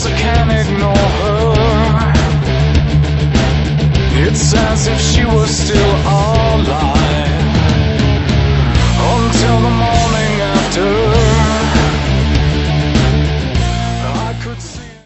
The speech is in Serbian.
I can't ignore her. It's as if she was still alive.